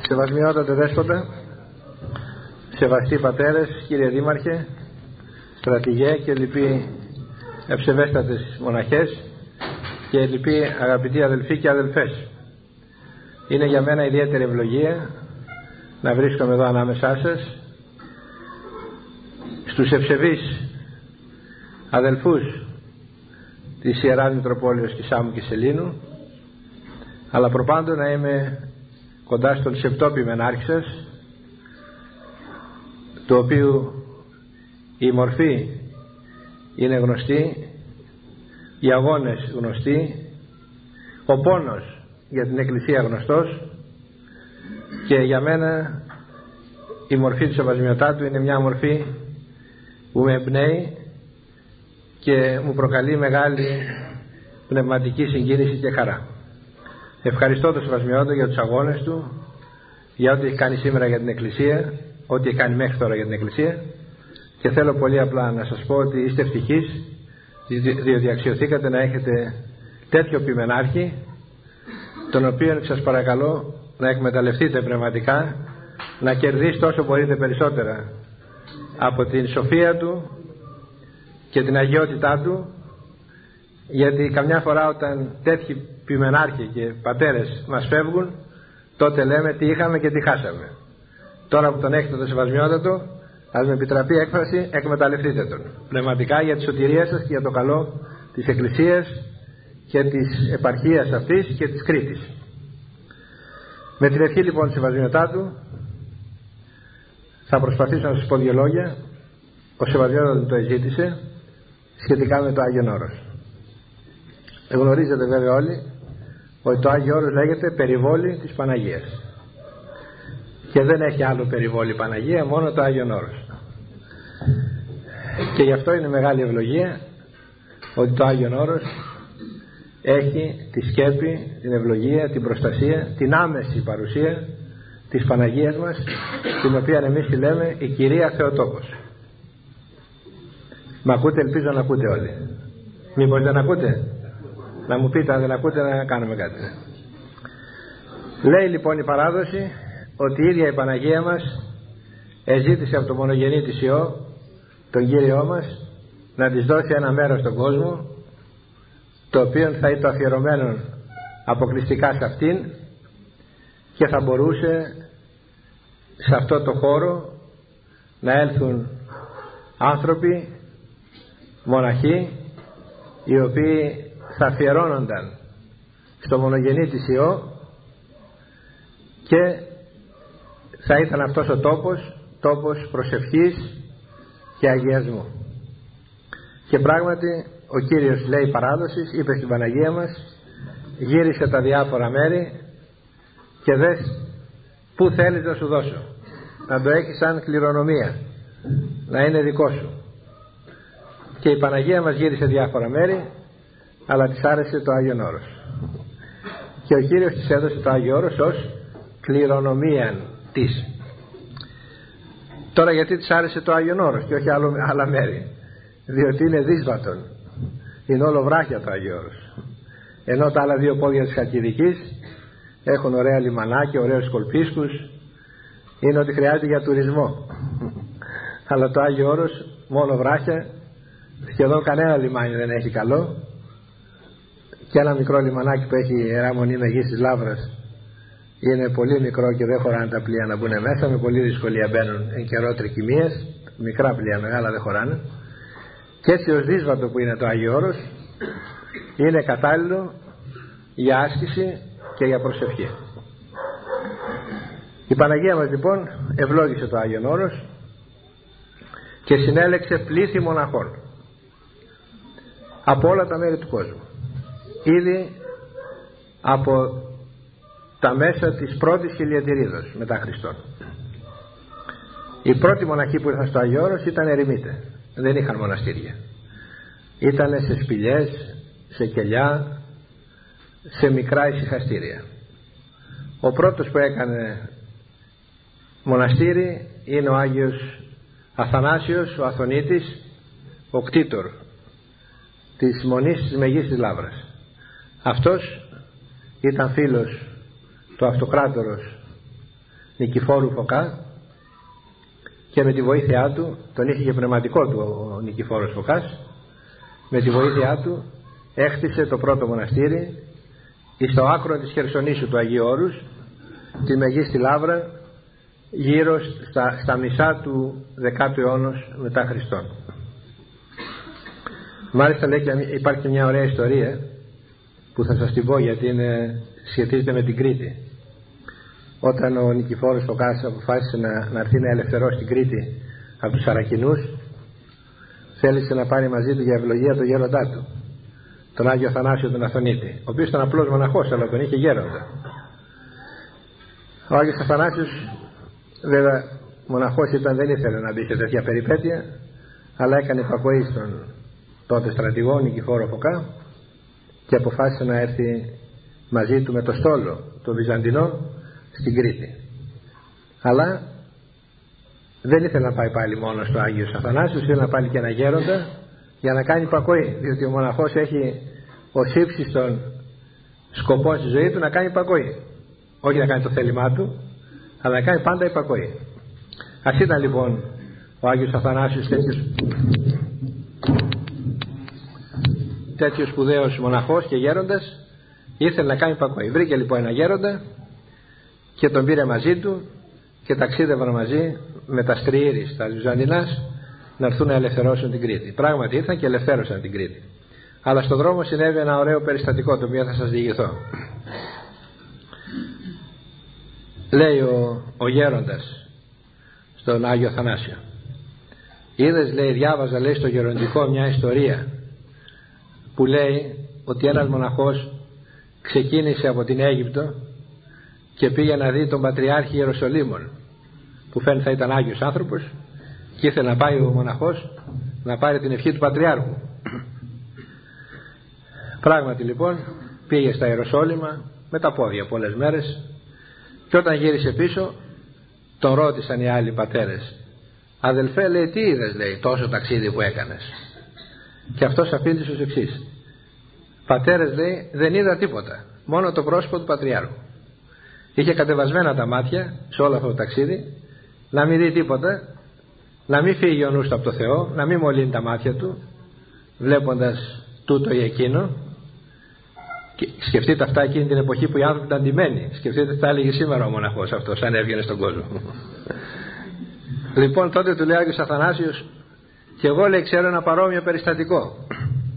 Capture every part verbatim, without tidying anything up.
Σεβασμιότατε Δέσποτα, σεβαστοί πατέρες, κύριε Δήμαρχε, στρατηγέ και λοιποί ευσεβέστατες μοναχές και λοιποί αγαπητοί αδελφοί και αδελφές, είναι για μένα ιδιαίτερη ευλογία να βρίσκομαι εδώ ανάμεσά σας, στους ευσεβείς αδελφούς της Ιεράς Μητροπόλεως Κισάμου και Σελήνου, αλλά προπάντων να είμαι κοντά στον Σεπτόπη Μενάρχη σας, του οποίου η μορφή είναι γνωστή, οι αγώνες γνωστοί, ο πόνος για την Εκκλησία γνωστός, και για μένα η μορφή του Σεβασμιωτάτου είναι μια μορφή που με εμπνέει και μου προκαλεί μεγάλη πνευματική συγκίνηση και χαρά. Ευχαριστώ τον Σεβασμιότατο για τους αγώνες του, για ό,τι έχει κάνει σήμερα για την Εκκλησία, ό,τι έχει κάνει μέχρι τώρα για την Εκκλησία, και θέλω πολύ απλά να σας πω ότι είστε ευτυχείς διότι αξιωθήκατε να έχετε τέτοιο ποιμενάρχη, τον οποίο σας παρακαλώ να εκμεταλλευτείτε πνευματικά, να κερδίσετε όσο μπορείτε περισσότερα από την σοφία του και την αγιότητά του, γιατί καμιά φορά όταν τέτοιοι ποιμενάρχοι και πατέρες μας φεύγουν, τότε λέμε τι είχαμε και τι χάσαμε. Τώρα που τον έχετε το Σεβασμιότατο, ας με επιτραπεί έκφραση, εκμεταλλευτείτε τον πνευματικά για τη σωτηρία σας και για το καλό της Εκκλησίας και της επαρχίας αυτής και της Κρήτης. Με την ευχή λοιπόν του Σεβασμιωτάτου θα προσπαθήσω να σας πω δύο λόγια. Ο Σεβασμιότατος το εζήτησε σχετικά με το Άγιον Όρος. Γνωρίζετε βέβαια όλοι ότι το Άγιο Όρος λέγεται περιβόλι της Παναγίας και δεν έχει άλλο περιβόλι Παναγία, μόνο το Άγιον Όρος, και γι' αυτό είναι μεγάλη ευλογία ότι το Άγιον Όρος έχει τη σκέπη, την ευλογία, την προστασία, την άμεση παρουσία της Παναγίας μας, την οποία εμείς τη λέμε η Κυρία Θεοτόκος. Μ' ακούτε? Ελπίζω να ακούτε όλοι. Μήπως δεν ακούτε? Να μου πείτε αν δεν ακούτε, να κάνουμε κάτι. Λέει λοιπόν η παράδοση ότι η ίδια η Παναγία μας εζήτησε από το μονογενή της Υιό, τον Κύριό μας, να της δώσει ένα μέρος στον κόσμο, το οποίο θα ήταν αφιερωμένο αποκλειστικά σε αυτήν, και θα μπορούσε σε αυτό το χώρο να έλθουν άνθρωποι, μοναχοί, οι οποίοι θα αφιερώνονταν στο μονογενή της Υιό, και θα ήταν αυτός ο τόπος τόπος προσευχής και αγιασμού. Και πράγματι ο Κύριος, λέει παράδοσης, είπε στην Παναγία μας, γύρισε τα διάφορα μέρη και δες πού θέλεις να σου δώσω, να το έχεις σαν κληρονομία, να είναι δικό σου. Και η Παναγία μας γύρισε διάφορα μέρη, αλλά της άρεσε το Άγιον Όρος, και ο Κύριος της έδωσε το Άγιο Όρος ως κληρονομία της. Τώρα γιατί της άρεσε το Άγιον Όρος και όχι άλλο, άλλα μέρη? Διότι είναι δύσβατον, είναι όλο βράχια το Άγιο Όρος, ενώ τα άλλα δύο πόδια της Χαλκιδικής έχουν ωραία λιμανάκια, ωραίους σκολπίσκους, είναι ότι χρειάζεται για τουρισμό. Αλλά το Άγιο Όρος μόνο βράχια, σχεδόν κανένα λιμάνι δεν έχει καλό, και ένα μικρό λιμανάκι που έχει η Ιερά Μονή Μεγής της Λαύρας είναι πολύ μικρό και δεν χωράνε τα πλοία να μπουν μέσα, με πολύ δυσκολία μπαίνουν εν καιρό τρικυμίας, μικρά πλοία, μεγάλα δεν χωράνε. Και έτσι ως δύσβατο που είναι το Άγιο Όρος, είναι κατάλληλο για άσκηση και για προσευχή. Η Παναγία μας λοιπόν ευλόγησε το Άγιον Όρος και συνέλεξε πλήθη μοναχών από όλα τα μέρη του κόσμου, ήδη από τα μέσα της πρώτης χιλιετηρίδος μετά Χριστόν. Οι πρώτοι μοναχοί που ήρθαν στο Άγιο Όρος ήταν ερημίτες, δεν είχαν μοναστήρια, ήταν σε σπηλιές, σε κελιά, σε μικρά ησυχαστήρια. Ο πρώτος που έκανε μοναστήρι είναι ο Άγιος Αθανάσιος, ο Αθωνίτης, ο κτήτορ της Μονής της Μεγής της Λαύρας. Αυτός ήταν φίλος του Αυτοκράτορος Νικηφόρου Φωκά, και με τη βοήθειά του, τον είχε και πνευματικό του ο Νικηφόρος Φωκάς, με τη βοήθειά του έχτισε το πρώτο μοναστήρι στο άκρο της Χερσονήσου του Αγίου Όρους, τη Μεγίστη Λαύρα, γύρω στα, στα μισά του δεκάτου αιώνα μετά Χριστόν. Μάλιστα λέει, υπάρχει μια ωραία ιστορία που θα σας την πω, γιατί είναι, σχετίζεται με την Κρήτη. Όταν ο Νικηφόρος Φωκάς αποφάσισε να, να έρθει να ελευθερώσει την Κρήτη από τους Σαρακινούς, θέλησε να πάρει μαζί του για ευλογία τον γέροντά του, τον Άγιο Αθανάσιο τον Αθωνίτη, ο οποίος ήταν απλός μοναχός, αλλά τον είχε γέροντα. Ο Άγιος Αθανάσιος βέβαια μοναχός ήταν, δεν ήθελε να μπει σε τέτοια περιπέτεια, αλλά έκανε υπακοή στον τότε στρατηγό Νικηφόρο Φωκά και αποφάσισε να έρθει μαζί του με το στόλο το Βυζαντινό στην Κρήτη. Αλλά δεν ήθελε να πάει πάλι μόνο στο Άγιος Αθανάσιος, ήθελε να πάλι και ένα γέροντα για να κάνει υπακοή, διότι ο μοναχός έχει ως ύψιστον σκοπό στη ζωή του να κάνει υπακοή, όχι να κάνει το θέλημά του, αλλά να κάνει πάντα υπακοή. Ας ήταν λοιπόν ο Άγιος Αθανάσιος τέτοιος, τέτοιος σπουδαίος μοναχός και γέροντας, ήθελε να κάνει υπακοή. Βρήκε λοιπόν ένα γέροντα και τον πήρε μαζί του και ταξίδευαν μαζί με τα στριήρης, τα Βυζαντινάς, να έρθουν να ελευθερώσουν την Κρήτη. Πράγματι ήρθαν και ελευθέρωσαν την Κρήτη. Αλλά στον δρόμο συνέβη ένα ωραίο περιστατικό, το οποίο θα σας διηγηθώ. Λέει ο, ο γέροντας στον Άγιο Αθανάσιο, είδες, λέει, διάβαζα, λέει, στο γεροντικό μια ιστορία που λέει ότι ένας μοναχός ξεκίνησε από την Αίγυπτο και πήγε να δει τον Πατριάρχη Ιεροσολύμων, που φαίνεται θα ήταν Άγιος άνθρωπος, και ήθελε να πάει ο μοναχός να πάρει την ευχή του Πατριάρχου. Πράγματι λοιπόν πήγε στα Ιεροσόλυμα με τα πόδια πολλές μέρες, και όταν γύρισε πίσω τον ρώτησαν οι άλλοι πατέρες, αδελφέ, λέει, τι είδες, λέει, τόσο ταξίδι που έκανες? Και αυτός απήντησε ως εξής, πατέρες, λέει, δεν είδα τίποτα, μόνο το πρόσωπο του Πατριάρχου. Είχε κατεβασμένα τα μάτια σε όλο αυτό το ταξίδι, να μην δει τίποτα, να μην φύγει ο νους του από το Θεό, να μην μολύνει τα μάτια του βλέποντας τούτο ή εκείνο. Και σκεφτείτε αυτά εκείνη την εποχή που οι άνθρωποι ήταν ντυμένοι. Σκεφτείτε τι θα έλεγε σήμερα ο μοναχός αυτός αν έβγαινε στον κόσμο. Λοιπόν, τότε του λέει ο Άγιος Αθανάσιος, και εγώ, λέει, ξέρω ένα παρόμοιο περιστατικό.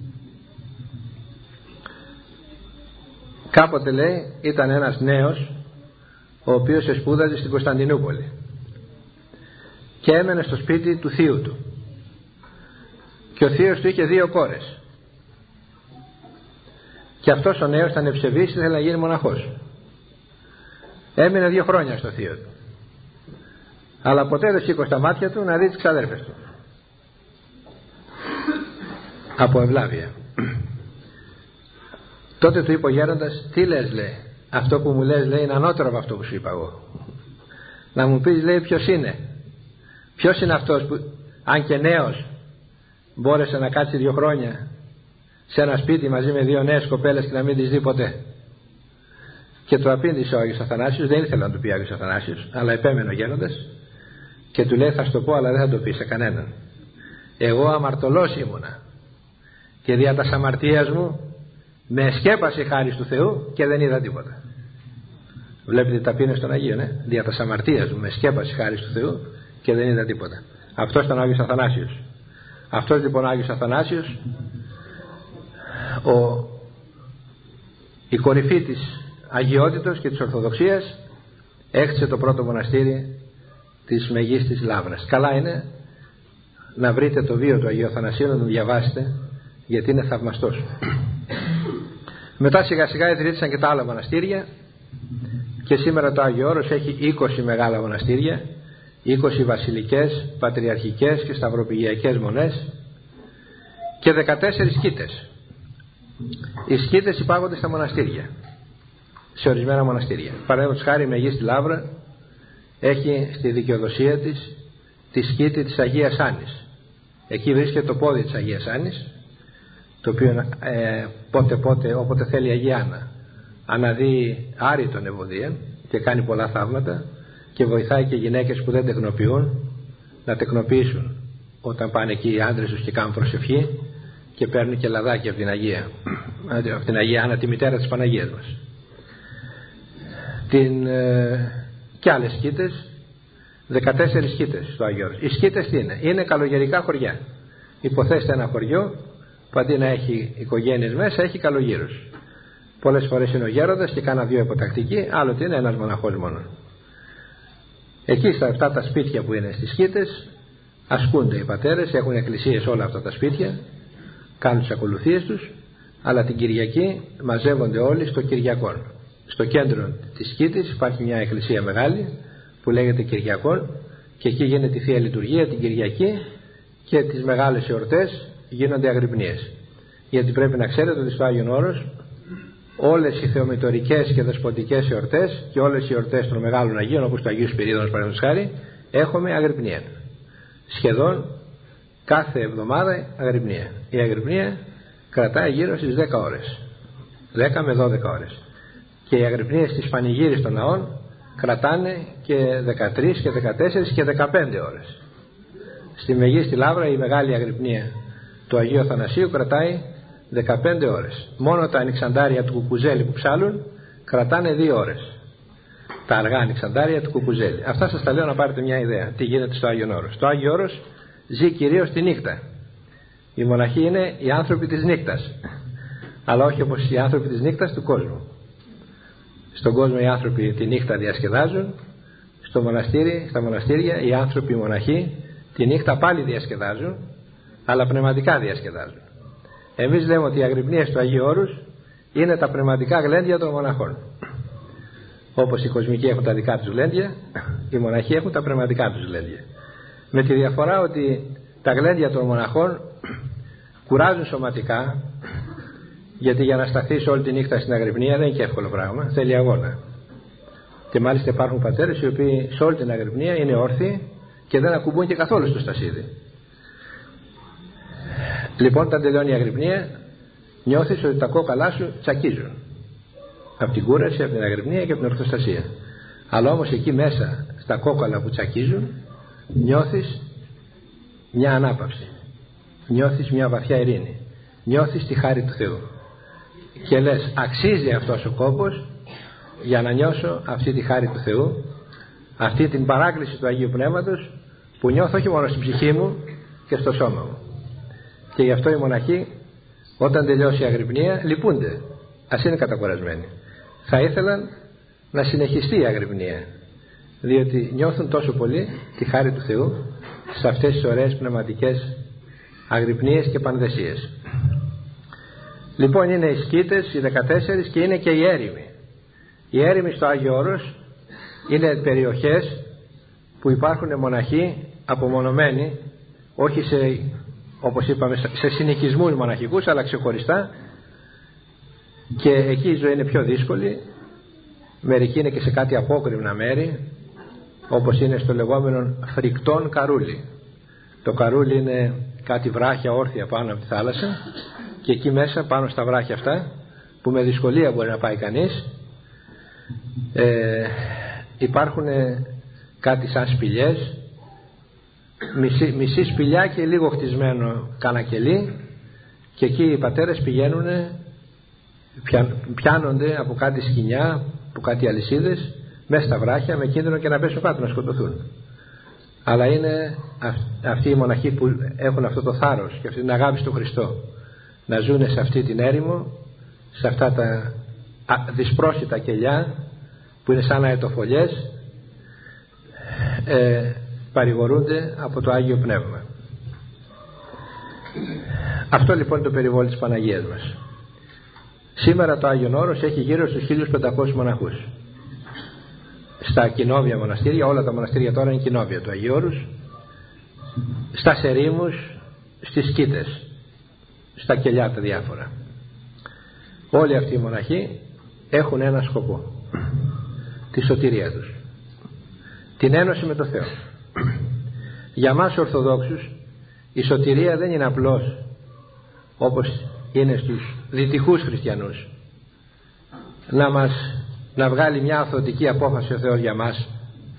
Κάποτε, λέει, ήταν ένας νέος ο οποίος εσπούδαζε στην Κωνσταντινούπολη και έμενε στο σπίτι του θείου του, και ο θείος του είχε δύο κόρες, και αυτός ο νέος ήταν ευσεβής, ήθελε να γίνει μοναχός. Έμεινε δύο χρόνια στο θείο του, αλλά ποτέ δεν σήκωσε τα μάτια του να δει τις ξαδέρφες του, από ευλάβεια. Τότε του είπε ο γέροντας, τι λες, λέει, αυτό που μου λες, λέει, είναι ανώτερο από αυτό που σου είπα εγώ. Να μου πεις, λέει, ποιος είναι ποιος είναι αυτός που, αν και νέος, μπόρεσε να κάτσει δύο χρόνια σε ένα σπίτι μαζί με δύο νέες κοπέλες και να μην τις δει ποτέ? Και του απήντησε ο Άγιος Αθανάσιος, δεν ήθελε να του πει ο Άγιος Αθανάσιος, αλλά επέμενε ο γέροντας και του λέει, θα σου το πω, αλλά δεν θα το πει σε κανέναν. Εγώ αμαρτωλός ήμουνα και δια τας αμαρτίας μου με εσκέπασε η χάρις του Θεού και δεν είδα τίποτα. Βλέπετε τα ταπείνες των Αγίων, ε? Δια τας αμαρτίας μου με εσκέπασε η χάρις του Θεού και δεν είδα τίποτα. Αυτός ήταν ο Άγιος Αθανάσιος. Αυτός λοιπόν ο Άγιος Αθανάσιος, ο, η κορυφή της αγιότητος και της Ορθοδοξίας, έχτισε το πρώτο μοναστήρι της Μεγίστης Λαύρας. Καλά είναι να βρείτε το βίο του Αγίου Αθανασίου, να τον διαβάσετε, γιατί είναι θαυμαστός. Μετά σιγά σιγά ιδρύθησαν και τα άλλα μοναστήρια, και σήμερα το Άγιο Όρος έχει είκοσι μεγάλα μοναστήρια, είκοσι βασιλικές, πατριαρχικές και σταυροπηγιακές μονές και δεκατέσσερις σκήτες. Οι σκήτες υπάγονται στα μοναστήρια, σε ορισμένα μοναστήρια. Παραδείγματος χάρη η Μεγίστη Λαύρα έχει στη δικαιοδοσία της τη σκήτη της Αγίας Άννης. Εκεί βρίσκεται το πόδι της Αγίας Άννης, το οποίο ε, πότε πότε όποτε θέλει η Αγία Άννα αναδύει άρρητον ευωδίαν και κάνει πολλά θαύματα, και και βοηθάει και γυναίκες που δεν τεκνοποιούν να τεκνοποιήσουν όταν πάνε εκεί οι άντρες τους και κάνουν προσευχή και παίρνουν και λαδάκι από την Αγία, από την Αγία Άννα, τη μητέρα της Παναγίας μας. Την, ε, και άλλες σκήτες, δεκατέσσερις σκήτες στο Άγιο Όρος. Οι σκήτες τι είναι? Είναι καλογερικά χωριά. Υποθέστε ένα χωριό που αντί να έχει οικογένειες μέσα, έχει καλογύρους. Πολλές φορές είναι ο γέροντας και κάνα δύο υποτακτικοί, άλλοτε είναι ένας μοναχός μόνο. Εκεί στα αυτά τα σπίτια που είναι στις σκήτες ασκούνται οι πατέρες, έχουν εκκλησίες όλα αυτά τα σπίτια, κάνουν τις ακολουθίες τους, αλλά την Κυριακή μαζεύονται όλοι στο Κυριακόν. Στο κέντρο της σκήτης υπάρχει μια εκκλησία μεγάλη που λέγεται Κυριακόν και εκεί γίνεται η Θεία Λειτουργία την Κυριακή και τις μεγάλες εορτές γίνονται αγρυπνίες. Γιατί πρέπει να ξέρετε ότι στο Άγιον Όρος όλες οι θεομητορικές και δεσποτικές εορτές και όλες οι εορτές των μεγάλων Αγίων, όπως του Αγίου Σπυρίδωνος παραδείγματος χάρη, έχουμε αγρυπνία. Σχεδόν κάθε εβδομάδα αγρυπνία. Η αγρυπνία κρατάει γύρω στις δέκα ώρες, δέκα με δώδεκα ώρες, και οι αγρυπνίες στις πανηγύρες των ναών κρατάνε και δεκατρείς και δεκατέσσερις και δεκαπέντε ώρες. Στη Μεγίστη Λαύρα η μεγάλη αγρυπνία του Αγίου Αθανασίου κρατάει δεκαπέντε ώρες. Μόνο τα ανοιξαντάρια του Κουκουζέλη που ψάλουν κρατάνε δύο ώρες. Τα αργά ανοιξαντάρια του Κουκουζέλη. Αυτά σας τα λέω να πάρετε μια ιδέα τι γίνεται στο Άγιον Όρος. Το Άγιο Όρος ζει κυρίως τη νύχτα. Οι μοναχοί είναι οι άνθρωποι της νύχτας, αλλά όχι όπως οι άνθρωποι της νύχτας του κόσμου. Στον κόσμο οι άνθρωποι τη νύχτα διασκεδάζουν, στο μοναστήρι, στα μοναστήρια οι άνθρωποι οι μοναχοί τη νύχτα πάλι διασκεδάζουν, αλλά πνευματικά διασκεδάζουν. Εμείς λέμε ότι οι αγρυπνίες του Αγίου Όρους είναι τα πνευματικά γλέντια των μοναχών. Όπως οι κοσμικοί έχουν τα δικά τους γλέντια, οι μοναχοί έχουν τα πνευματικά τους γλέντια. Με τη διαφορά ότι τα γλέντια των μοναχών κουράζουν σωματικά, γιατί για να σταθείς όλη τη νύχτα στην αγρυπνία δεν είναι και εύκολο πράγμα, θέλει αγώνα. Και μάλιστα υπάρχουν πατέρες οι οποίοι σε όλη την αγρυπνία είναι όρθιοι και δεν ακουμπούν και καθόλου στο στασίδι. Λοιπόν, όταν τελειώνει η αγρυπνία, νιώθεις ότι τα κόκαλά σου τσακίζουν από την κούραση, από την αγρυπνία και από την ορθοστασία. Αλλά όμως εκεί μέσα στα κόκαλα που τσακίζουν νιώθεις μια ανάπαυση, νιώθεις μια βαθιά ειρήνη, νιώθεις τη χάρη του Θεού και λες αξίζει αυτός ο κόπος για να νιώσω αυτή τη χάρη του Θεού, αυτή την παράκληση του Αγίου Πνεύματος που νιώθω όχι μόνο στην ψυχή μου και στο σώμα μου. Και γι' αυτό οι μοναχοί όταν τελειώσει η αγρυπνία λυπούνται, ας είναι κατακουρασμένοι. Θα ήθελαν να συνεχιστεί η αγρυπνία, διότι νιώθουν τόσο πολύ τη χάρη του Θεού σε αυτές τις ωραίες πνευματικές αγρυπνίες και πανδεσίες. Λοιπόν, είναι οι σκήτες, οι δεκατέσσερις, και είναι και οι έρημοι. Οι έρημοι στο Άγιο Όρος είναι περιοχές που υπάρχουν μοναχοί απομονωμένοι, όχι σε, όπως είπαμε, σε συνοικισμούς μοναχικούς, αλλά ξεχωριστά, και εκεί η ζωή είναι πιο δύσκολη. Μερικοί είναι και σε κάτι απόκρημνα μέρη, όπως είναι στο λεγόμενο φρικτόν καρούλι. Το καρούλι είναι κάτι βράχια όρθια πάνω από τη θάλασσα, και εκεί μέσα πάνω στα βράχια αυτά, που με δυσκολία μπορεί να πάει κανείς, ε, υπάρχουν κάτι σαν σπηλιές, μισή, μισή σπηλιά και λίγο χτισμένο κανακελί, και εκεί οι πατέρες πηγαίνουν, πιάνονται από κάτι σκοινιά, από κάτι αλυσίδες μέσα στα βράχια, με κίνδυνο και να πέσουν κάτω, να σκοτωθούν. Αλλά είναι αυτοί οι μοναχοί που έχουν αυτό το θάρρος και αυτή την αγάπη στον Χριστό, να ζουν σε αυτή την έρημο, σε αυτά τα δυσπρόσιτα κελιά που είναι σαν αετοφολιές, ε, παρηγορούνται από το Άγιο Πνεύμα. Αυτό λοιπόν είναι το περιβόλι της Παναγίας μας. Σήμερα το Άγιον Όρος έχει γύρω στους χίλιους πεντακόσιους μοναχούς. Στα κοινόβια μοναστήρια, όλα τα μοναστήρια τώρα είναι κοινόβια του Αγίου Όρους, στα σερήμους, στις σκήτες, στα κελιά τα διάφορα. Όλοι αυτοί οι μοναχοί έχουν ένα σκοπό, τη σωτηρία τους, την ένωση με το Θεό. Για μας Ορθοδόξους η σωτηρία δεν είναι απλώς όπως είναι στους δυτικούς χριστιανούς, να μας να βγάλει μια αυθωτική απόφαση ο Θεός για μας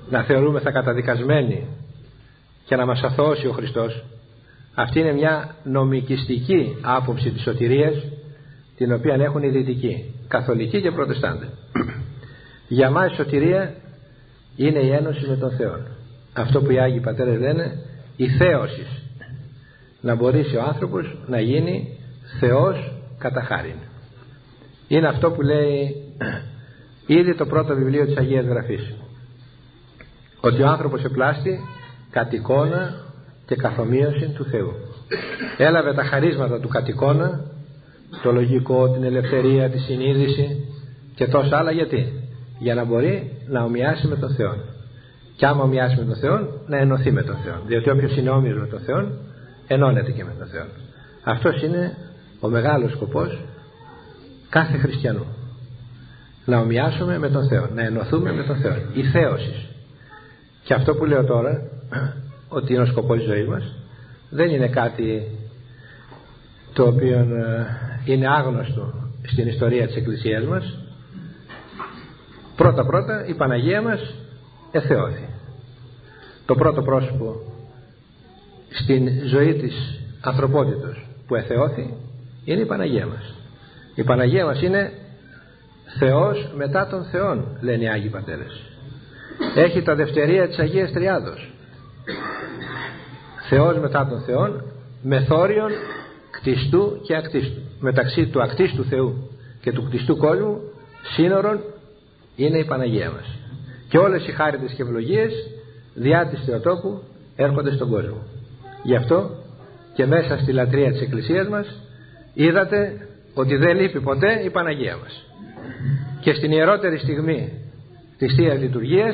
να θεωρούμεθα καταδικασμένοι και να μας αθωώσει ο Χριστός, αυτή είναι μια νομικιστική άποψη της σωτηρίας, την οποία έχουν οι δυτικοί, καθολικοί και προτεστάντες. Για μας η σωτηρία είναι η ένωση με τον Θεό. Αυτό που οι Άγιοι Πατέρες λένε η θέωση. Να μπορέσει ο άνθρωπος να γίνει Θεός κατά χάριν. Είναι αυτό που λέει ήδη το πρώτο βιβλίο της Αγίας Γραφής, ότι ο άνθρωπος επλάστη κατ' εικόνα και καθομοίωση του Θεού. Έλαβε τα χαρίσματα του κατ' εικόνα, το λογικό, την ελευθερία, τη συνείδηση και τόσα άλλα. Γιατί? Για να μπορεί να ομοιάσει με τον Θεό. Και άμα ομοιάσει με τον Θεό, να ενωθεί με τον Θεό. Διότι όποιος είναι όμοιος με τον Θεό, ενώνεται και με τον Θεό. Αυτός είναι ο μεγάλος σκοπός κάθε χριστιανού. Να ομοιάσουμε με τον Θεό, να ενωθούμε με τον Θεό. Η θέωση. Και αυτό που λέω τώρα, ότι είναι ο σκοπός της ζωής μας, δεν είναι κάτι το οποίο είναι άγνωστο στην ιστορία της Εκκλησίας μας. Πρώτα πρώτα η Παναγία μας εθεώθη. Το πρώτο πρόσωπο στην ζωή της ανθρωπότητος που εθεώθη είναι η Παναγία μας. Η Παναγία μας είναι Θεός μετά των Θεών, λένε οι Άγιοι Πατέρες. Έχει τα δευτερία της Αγίας Τριάδος. Θεός μετά των Θεών, μεθόριον κτιστού και ακτίστου. Μεταξύ του ακτίστου Θεού και του κτιστού κόσμου σύνορον είναι η Παναγία μας. Και όλες οι χάριτες και ευλογίες διά της Θεοτόκου έρχονται στον κόσμο. Γι' αυτό και μέσα στη λατρεία της Εκκλησίας μας είδατε ότι δεν λείπει ποτέ η Παναγία μας. Και στην ιερότερη στιγμή της Θείας Λειτουργίας,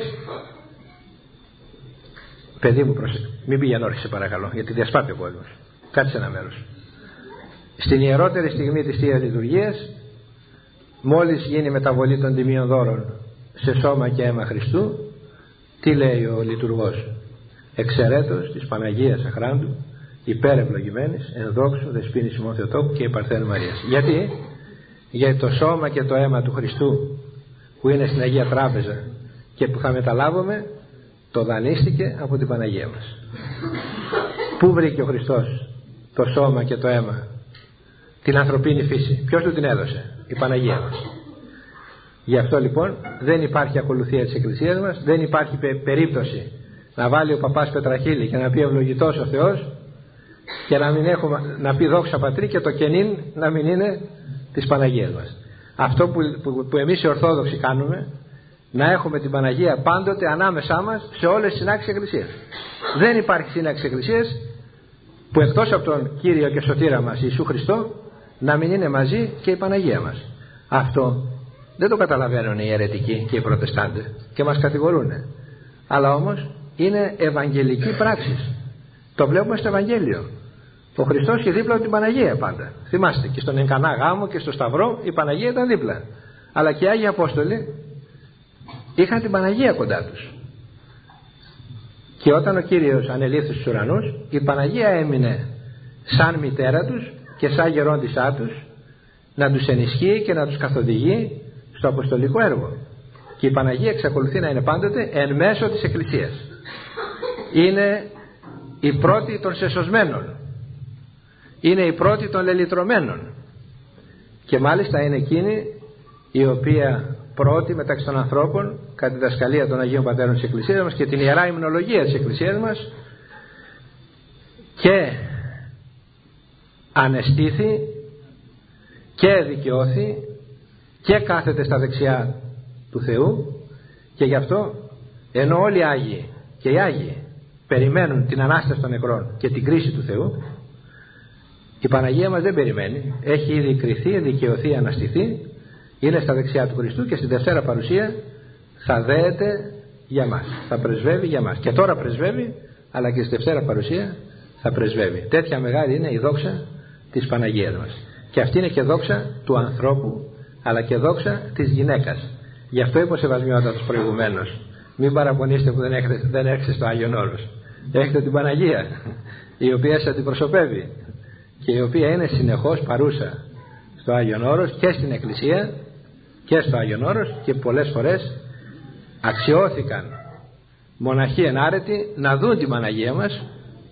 παιδί μου πρόσεχε, μην πήγαινε όρχη σε παρακαλώ, γιατί διασπάται ο κόσμος. Κάτσε ένα μέρος. Στην ιερότερη στιγμή της Θείας Λειτουργίας, μόλις γίνει μεταβολή των τιμίων δώρων σε σώμα και αίμα Χριστού, τι λέει ο λειτουργός? Εξαιρέτως της Παναγίας Αχράντου, υπερευλογημένης, ενδόξου δεσποίνης ημών Θεοτόκου και η Παρθένου Μαρίας. Γιατί? Γιατί το σώμα και το αίμα του Χριστού που είναι στην Αγία Τράπεζα και που θα μεταλάβουμε, το δανείστηκε από την Παναγία μας. Πού βρήκε ο Χριστός το σώμα και το αίμα, την ανθρωπίνη φύση? Ποιος του την έδωσε? Η Παναγία μας. Γι' αυτό λοιπόν δεν υπάρχει ακολουθία της Εκκλησίας μας, δεν υπάρχει περίπτωση να βάλει ο παπάς Πετραχίλη και να πει ευλογητός ο Θεός και να, μην έχουμε, να πει δόξα Πατρί και το κενήν να μην είναι της Παναγίας μας. Αυτό που, που, που εμείς οι Ορθόδοξοι κάνουμε, να έχουμε την Παναγία πάντοτε ανάμεσά μας σε όλες τις συνάξεις Εκκλησίας. Δεν υπάρχει σύναξη Εκκλησίας που εκτός από τον Κύριο και Σωτήρα μας Ιησού Χριστό να μην είναι μαζί και η Παναγία μας. Αυτό δεν το καταλαβαίνουν οι αιρετικοί και οι προτεστάντες και μας κατηγορούν. Αλλά όμως είναι ευαγγελική πράξη. Το βλέπουμε στο Ευαγγέλιο. Ο Χριστός είχε δίπλα την Παναγία πάντα. Θυμάστε, και στον Ενκανά γάμο και στο Σταυρό η Παναγία ήταν δίπλα. Αλλά και οι Άγιοι Απόστολοι είχαν την Παναγία κοντά τους. Και όταν ο Κύριος ανελήφθη στους ουρανούς, η Παναγία έμεινε σαν μητέρα τους και σαν γερόντισά τους, να τους ενισχύει και να τους καθοδηγεί στο αποστολικό έργο. Και η Παναγία εξακολουθεί να είναι πάντοτε εν μέσω της Εκκλησίας. Είναι η πρώτη των σεσωσμένων, είναι η πρώτη των λελυτρωμένων και μάλιστα είναι εκείνη η οποία πρώτη μεταξύ των ανθρώπων κατά τη διδασκαλία των Αγίων Πατέρων της Εκκλησίας μας και την Ιερά Υμνολογία της Εκκλησίας μας και ανεστήθη και δικαιώθη και κάθεται στα δεξιά του Θεού. Και γι' αυτό ενώ όλοι οι Άγιοι και οι Άγιοι περιμένουν την Ανάσταση των νεκρών και την κρίση του Θεού, η Παναγία μας δεν περιμένει. Έχει ήδη κριθεί, δικαιωθεί, αναστηθεί, είναι στα δεξιά του Χριστού και στη Δευτέρα Παρουσία θα δέεται για μας, θα πρεσβεύει για μας. Και τώρα πρεσβεύει, αλλά και στη Δευτέρα Παρουσία θα πρεσβεύει. Τέτοια μεγάλη είναι η δόξα της Παναγίας μας. Και αυτή είναι και δόξα του ανθρώπου, αλλά και δόξα της γυναίκας. Γι' αυτό είπε ο Σεβασμιότατος προηγουμένως, μην παραπονείστε που δεν έχετε, δεν έχετε στο Άγιον Όρος. Έχετε την Παναγία, η οποία σε αντιπροσωπεύει και η οποία είναι συνεχώς παρούσα στο Άγιον Όρος και στην Εκκλησία και στο Άγιον Όρος, και πολλές φορές αξιώθηκαν μοναχοί ενάρετοι να δουν την Παναγία μας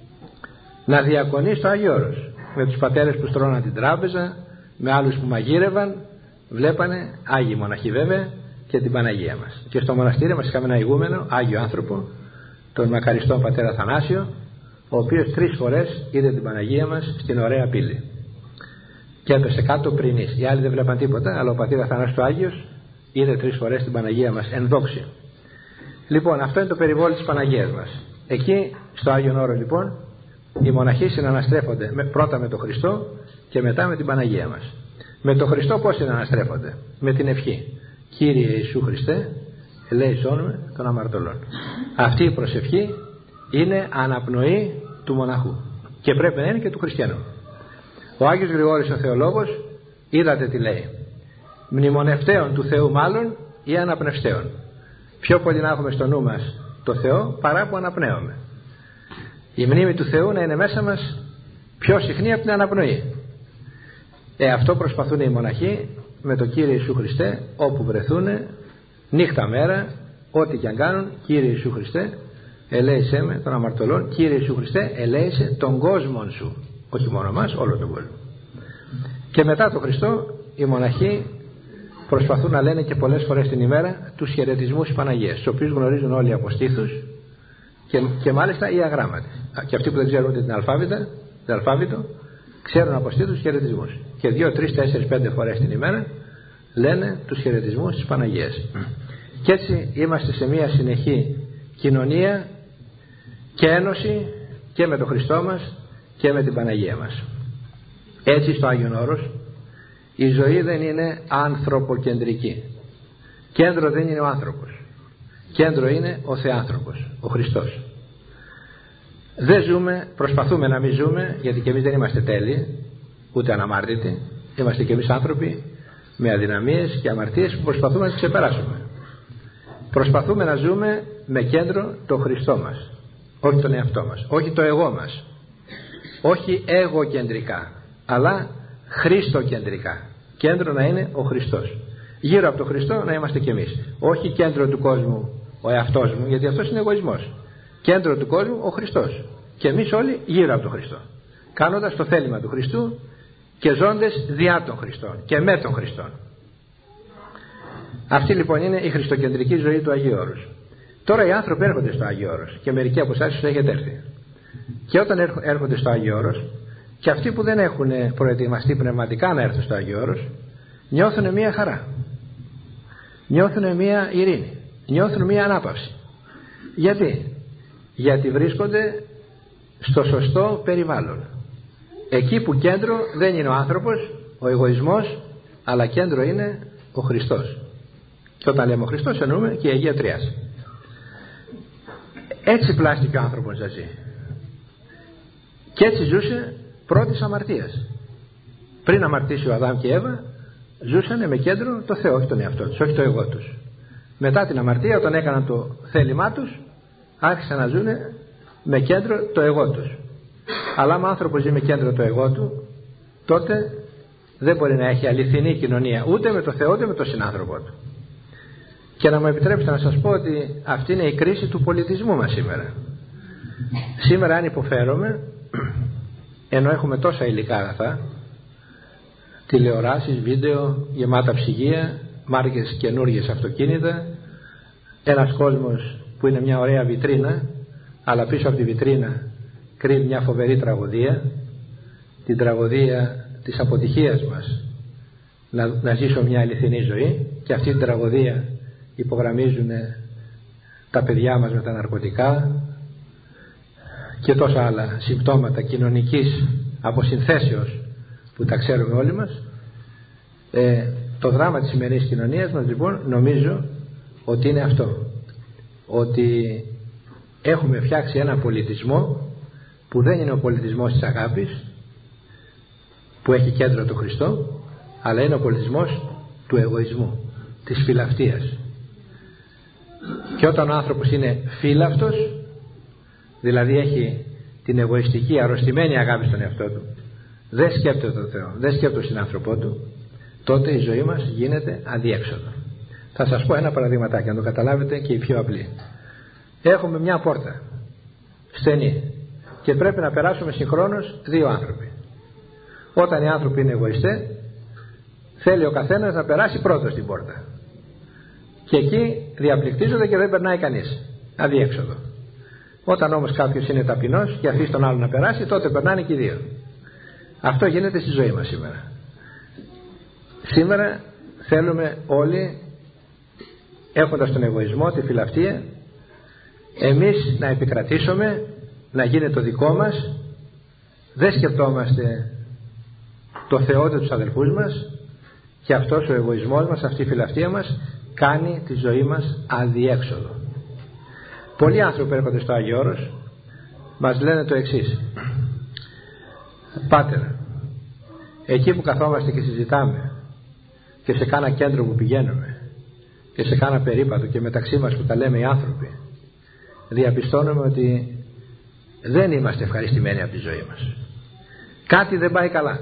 να διακονεί στο Άγιο Όρος, με τους πατέρες που στρώναν την τράπεζα, με άλλους που μαγείρευαν, βλέπανε Άγιοι μοναχοί βέβαια και την Παναγία μας. Και στο μοναστήρι μας είχαμε ένα ηγούμενο Άγιο άνθρωπο, τον μακαριστόν πατέρα Θανάσιο, ο οποίος τρεις φορές είδε την Παναγία μας στην ωραία πύλη και έπεσε κάτω πριν εις. Οι άλλοι δεν βλέπαν τίποτα, αλλά ο πατήρ Αθανάσιος ο Άγιος είδε τρεις φορές την Παναγία μας εν δόξη. Λοιπόν, αυτό είναι το περιβόλι της Παναγίας μας. Εκεί στο Άγιον Όρο λοιπόν οι μοναχοί συναναστρέφονται με, πρώτα με τον Χριστό και μετά με την Παναγία μας. Με τον Χριστό πώς συναναστρέφονται? Με την ευχή Κύριε Ιησού Χριστέ, ελέησόν με των αμαρτωλών. Αυτή η προσευχή είναι αναπνοή του μοναχού και πρέπει να είναι και του χριστιανού. Ο Άγιος Γρηγόρης ο Θεολόγος, είδατε τι λέει: μνημονευτέων του Θεού μάλλον ή αναπνευστέων. Πιο πολύ να έχουμε στο νου μας το Θεό παρά που αναπνέουμε. Η μνήμη του Θεού να είναι μέσα μας πιο συχνή από την αναπνοή. Ε, αυτό προσπαθούν οι μοναχοί με το Κύριε Ιησού Χριστέ, όπου βρεθούν, νύχτα μέρα, ό,τι και αν κάνουν. Κύριε Ιησού Χριστέ, ελέησέ με των αμαρτωλών. Κύριε Ιησού Χριστέ, ελέησε τον κόσμο σου. Όχι μόνο μας, όλο τον κόσμο. Και μετά τον Χριστό οι μοναχοί προσπαθούν να λένε και πολλές φορές την ημέρα τους χαιρετισμούς της Παναγίας, τους οποίους γνωρίζουν όλοι από στήθους και, και μάλιστα οι αγράμματοι. Και αυτοί που δεν ξέρουν ούτε την αλφάβητα, την αλφάβητο, ξέρουν από στήθους τους χαιρετισμούς. Και δύο, τρεις, τέσσερις, πέντε φορές την ημέρα λένε τους χαιρετισμούς της Παναγίας. Και έτσι είμαστε σε μια συνεχή κοινωνία και ένωση και με τον Χριστό μας και με την Παναγία μας. Έτσι στο Άγιον Όρος η ζωή δεν είναι ανθρωποκεντρική. Κέντρο δεν είναι ο άνθρωπος. Κέντρο είναι ο Θεάνθρωπος, ο Χριστός. Δεν ζούμε, προσπαθούμε να μην ζούμε, γιατί και εμείς δεν είμαστε τέλειοι, ούτε αναμάρτητοι. Είμαστε και εμείς άνθρωποι με αδυναμίες και αμαρτίες που προσπαθούμε να τις ξεπεράσουμε. Προσπαθούμε να ζούμε με κέντρο το Χριστό μας, όχι τον εαυτό μας, όχι το εγώ μας, όχι εγωκεντρικά, αλλά χριστοκεντρικά. Κέντρο να είναι ο Χριστός. Γύρω από τον Χριστό να είμαστε κι εμείς. Όχι κέντρο του κόσμου ο εαυτός μου, γιατί αυτός είναι εγωισμός. Κέντρο του κόσμου ο Χριστός. Και εμείς όλοι γύρω από τον Χριστό, κάνοντας το θέλημα του Χριστού και ζώντες διά των Χριστών και με τον Χριστόν. Αυτή λοιπόν είναι η χριστοκεντρική ζωή του Αγίου Όρους. Τώρα οι άνθρωποι έρχονται στο Άγιο Όρος και μερικοί από εσάς ίσως έχετε έρθει. Και όταν έρχονται στο Άγιο Όρος, και αυτοί που δεν έχουν προετοιμαστεί πνευματικά να έρθουν στο Άγιο Όρος, νιώθουν μια χαρά, νιώθουν μια ειρήνη, νιώθουν μια ανάπαυση. Γιατί? Γιατί βρίσκονται στο σωστό περιβάλλον. Εκεί που κέντρο δεν είναι ο άνθρωπος, ο εγωισμός, αλλά κέντρο είναι ο Χριστός. Και όταν λέμε ο Χριστός εννοούμε και η Αγία Τριάς. Έτσι πλάστηκε ο άνθρωπος να ζει. Και έτσι ζούσε πρώτης αμαρτίας. Πριν αμαρτήσει ο Αδάμ και η Εύα, ζούσαν με κέντρο το Θεό, όχι τον εαυτό τους, όχι το εγώ τους. Μετά την αμαρτία, όταν έκαναν το θέλημά τους, άρχισαν να ζουν με κέντρο το εγώ τους. Αλλά αν ο άνθρωπος ζει με κέντρο το εγώ του, τότε δεν μπορεί να έχει αληθινή κοινωνία ούτε με το Θεό ούτε με τον συνάνθρωπό του. Και να μου επιτρέψετε να σας πω ότι αυτή είναι η κρίση του πολιτισμού μας σήμερα. Σήμερα αν υποφέρομαι, ενώ έχουμε τόσα υλικά αγαθά, τηλεοράσεις, βίντεο, γεμάτα ψυγεία, μάρκες καινούργιες αυτοκίνητα, ένας κόσμος που είναι μια ωραία βιτρίνα, αλλά πίσω από τη βιτρίνα κρύβει μια φοβερή τραγωδία, την τραγωδία της αποτυχίας μας να, να ζήσω μια αληθινή ζωή, και αυτή την τραγωδία υπογραμμίζουν τα παιδιά μας με τα ναρκωτικά και τόσα άλλα συμπτώματα κοινωνικής αποσυνθέσεως που τα ξέρουμε όλοι μας. Ε, το δράμα της σημερινής κοινωνίας μας λοιπόν νομίζω ότι είναι αυτό, ότι έχουμε φτιάξει ένα πολιτισμό που δεν είναι ο πολιτισμός της αγάπης που έχει κέντρο το Χριστό, αλλά είναι ο πολιτισμός του εγωισμού, της φιλαυτίας. Και όταν ο άνθρωπος είναι φύλαυτος, δηλαδή έχει την εγωιστική αρρωστημένη αγάπη στον εαυτό του, δεν σκέπτεται τον Θεό, δεν σκέπτεται τον συνάνθρωπό του, τότε η ζωή μας γίνεται αδιέξοδο. Θα σας πω ένα παραδειγματάκι, να το καταλάβετε και οι πιο απλοί. έχουμε μια πόρτα στενή και πρέπει να περάσουμε συγχρόνως δύο άνθρωποι. Όταν οι άνθρωποι είναι εγωιστές, θέλει ο καθένας να περάσει πρώτος την πόρτα και εκεί διαπληκτίζονται και δεν περνάει κανείς, αδιέξοδο. Όταν όμως κάποιος είναι ταπεινός και αφήσει τον άλλο να περάσει, τότε περνάνε και οι δύο. Αυτό γίνεται στη ζωή μας σήμερα. Σήμερα θέλουμε όλοι, έχοντας τον εγωισμό, τη φιλαυτία, εμείς να επικρατήσουμε, να γίνει το δικό μας, δεν σκεπτόμαστε το Θεό και τους αδελφούς μας, και αυτός ο εγωισμός μας, αυτή η φιλαυτία μας κάνει τη ζωή μας αδιέξοδο. Πολλοί άνθρωποι έρχονται στο Άγιο Όρος, μας λένε το εξής: Πάτερ, εκεί που καθόμαστε και συζητάμε και σε κάνα κέντρο που πηγαίνουμε και σε κάνα περίπατο και μεταξύ μας που τα λέμε οι άνθρωποι, διαπιστώνουμε ότι δεν είμαστε ευχαριστημένοι από τη ζωή μας. Κάτι δεν πάει καλά.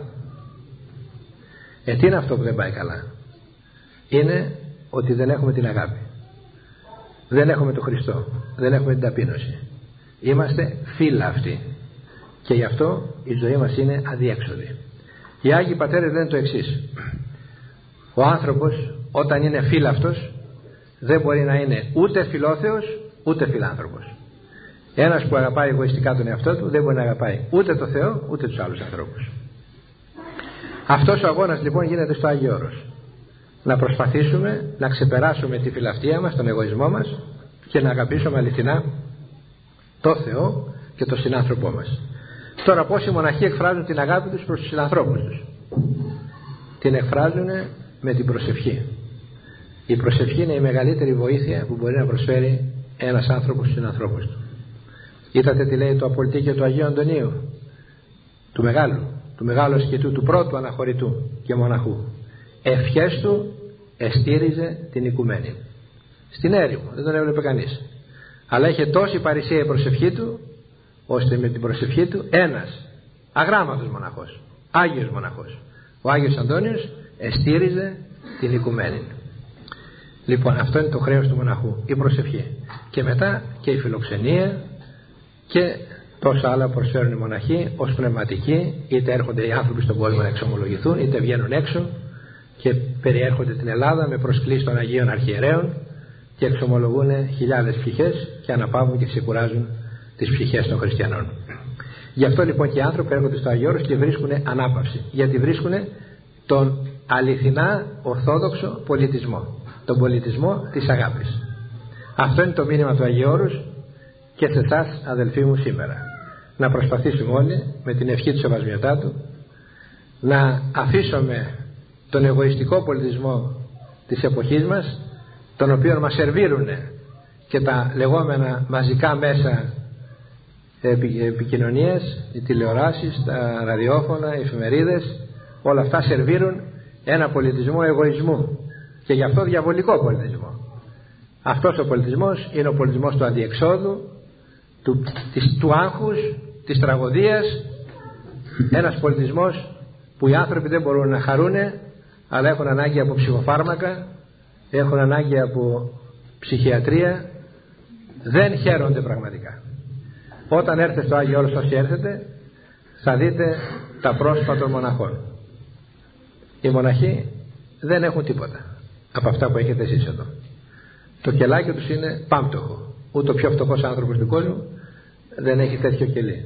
Ε, τι είναι αυτό που δεν πάει καλά? Είναι ότι δεν έχουμε την αγάπη, δεν έχουμε τον Χριστό, δεν έχουμε την ταπείνωση. Είμαστε φύλαυτοι και γι' αυτό η ζωή μας είναι αδιέξοδη. Οι Άγιοι Πατέρες λένε το εξής: ο άνθρωπος όταν είναι φύλαυτος δεν μπορεί να είναι ούτε φιλόθεος ούτε φιλάνθρωπος. Ένας που αγαπάει εγωιστικά τον εαυτό του δεν μπορεί να αγαπάει ούτε το Θεό ούτε τους άλλους ανθρώπους. Αυτός ο αγώνας λοιπόν γίνεται στο Άγιο Όρος. Να προσπαθήσουμε να ξεπεράσουμε τη φιλαυτία μας, τον εγωισμό μας και να αγαπήσουμε αληθινά το Θεό και τον συνάνθρωπό μας. Τώρα πώς οι μοναχοί εκφράζουν την αγάπη τους προς τους συνανθρώπους τους? Την εκφράζουν με την προσευχή. Η προσευχή είναι η μεγαλύτερη βοήθεια που μπορεί να προσφέρει ένας άνθρωπος στους συνανθρώπους του. Είδατε τι λέει το απολυτίκιο του Αγίου Αντωνίου, του μεγάλου, του μεγάλου ασκητού, του πρώτου αναχωρητού και μοναχού. Ευχές του εστήριζε την οικουμένη. Στην έρημο, δεν τον έβλεπε κανείς. Αλλά είχε τόση παρησία η προσευχή του, ώστε με την προσευχή του ένας αγράμματος μοναχός, Άγιος μοναχός, ο Άγιος Αντώνιος, εστήριζε την οικουμένη. Λοιπόν, αυτό είναι το χρέος του μοναχού, η προσευχή. Και μετά και η φιλοξενία και τόσα άλλα προσφέρουν οι μοναχοί ως πνευματικοί, είτε έρχονται οι άνθρωποι στον κόσμο να εξομολογηθούν, είτε βγαίνουν έξω και περιέρχονται την Ελλάδα με προσκλήσεις των Αγίων Αρχιερέων και εξομολογούν χιλιάδες ψυχές και αναπαύουν και ξεκουράζουν τις ψυχές των χριστιανών. Γι' αυτό λοιπόν και οι άνθρωποι έρχονται στο Άγιο Όρος και βρίσκουν ανάπαυση, γιατί βρίσκουν τον αληθινά ορθόδοξο πολιτισμό, τον πολιτισμό της αγάπης. Αυτό είναι το μήνυμα του Αγίου Όρους και σε εσάς αδελφοί μου σήμερα. Να προσπαθήσουμε όλοι με την ευχή του Σεβασμιωτάτου να αφήσουμε τον εγωιστικό πολιτισμό της εποχής μας, τον οποίο μας σερβίρουν και τα λεγόμενα μαζικά μέσα επικοινωνίας, οι τηλεοράσεις, τα ραδιόφωνα, οι εφημερίδες, όλα αυτά σερβίρουν ένα πολιτισμό εγωισμού και γι' αυτό διαβολικό πολιτισμό. Αυτός ο πολιτισμός είναι ο πολιτισμός του αδιεξόδου, του, της, του άγχους, της τραγωδίας, ένας πολιτισμός που οι άνθρωποι δεν μπορούν να χαρούνε, αλλά έχουν ανάγκη από ψυχοφάρμακα, έχουν ανάγκη από ψυχιατρία, δεν χαίρονται πραγματικά. Όταν έρθετε στο Άγιο Όρος, όσοι έρθετε, θα δείτε τα πρόσωπα των μοναχών. Οι μοναχοί δεν έχουν τίποτα από αυτά που έχετε εσείς εδώ. Το κελάκι τους είναι πάμπτωχο. Ούτε ο πιο φτωχός άνθρωπος του κόσμου δεν έχει τέτοιο κελί.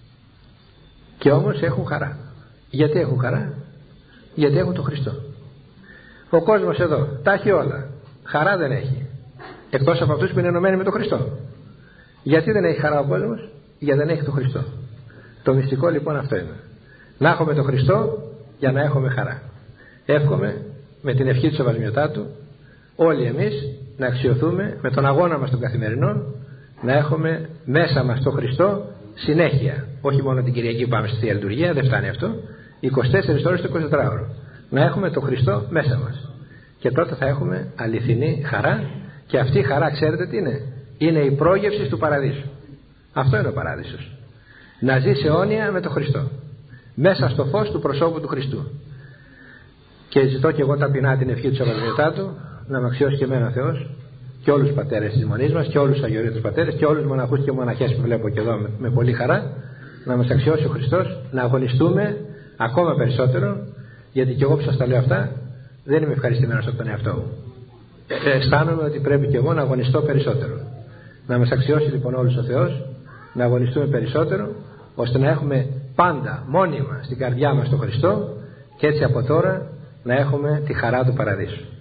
Και όμως έχουν χαρά. Γιατί έχουν χαρά? Γιατί έχουν τον Χριστό. Ο κόσμος εδώ τα έχει όλα, χαρά δεν έχει, εκτός από αυτούς που είναι ενωμένοι με τον Χριστό. Γιατί δεν έχει χαρά ο κόσμος? Γιατί δεν έχει τον Χριστό. Το μυστικό λοιπόν αυτό είναι, να έχουμε τον Χριστό για να έχουμε χαρά. Εύχομαι με την ευχή του Σεβασμιωτάτου όλοι εμείς να αξιωθούμε με τον αγώνα μας τον καθημερινό, να έχουμε μέσα μας τον Χριστό συνέχεια, όχι μόνο την Κυριακή που πάμε στη Θεία Λειτουργία, δεν φτάνει αυτό, είκοσι τέσσερις ώρες το εικοσιτετράωρο, να έχουμε τον Χριστό μέσα μας, και τότε θα έχουμε αληθινή χαρά. Και αυτή η χαρά, ξέρετε τι είναι? Είναι η πρόγευση του παραδείσου. Αυτό είναι ο παράδεισος, να ζεις αιώνια με τον Χριστό, μέσα στο φως του προσώπου του Χριστού. Και ζητώ και εγώ ταπεινά την ευχή του Σαββατιωτάτου να με αξιώσει και εμένα Θεός και όλους τους πατέρες της Μονής μας και όλους τους αγιορείτους πατέρες και όλους τους μοναχούς και μοναχές που βλέπω και εδώ με, με πολύ χαρά, να μας αξιώσει ο Χριστός να αγωνιστούμε ακόμα περισσότερο, γιατί και εγώ που σας τα λέω αυτά δεν είμαι ευχαριστημένος από τον εαυτό μου. Ε, αισθάνομαι ότι πρέπει και εγώ να αγωνιστώ περισσότερο. Να μας αξιώσει λοιπόν όλους ο Θεός να αγωνιστούμε περισσότερο, ώστε να έχουμε πάντα μόνιμα στην καρδιά μας τον Χριστό και έτσι από τώρα να έχουμε τη χαρά του παραδείσου.